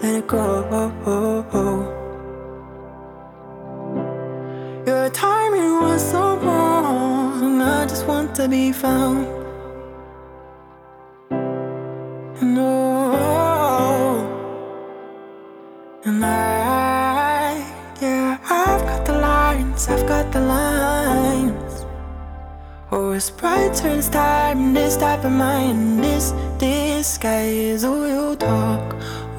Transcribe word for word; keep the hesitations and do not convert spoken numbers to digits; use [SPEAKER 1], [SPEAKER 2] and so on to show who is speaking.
[SPEAKER 1] let it go. Your timing was so wrong, I just want to be found. And oh, and I, yeah, I've got the lines, I've got the lines. Oh, it's brighter this time, this type of mind, this disguise. Oh, you talk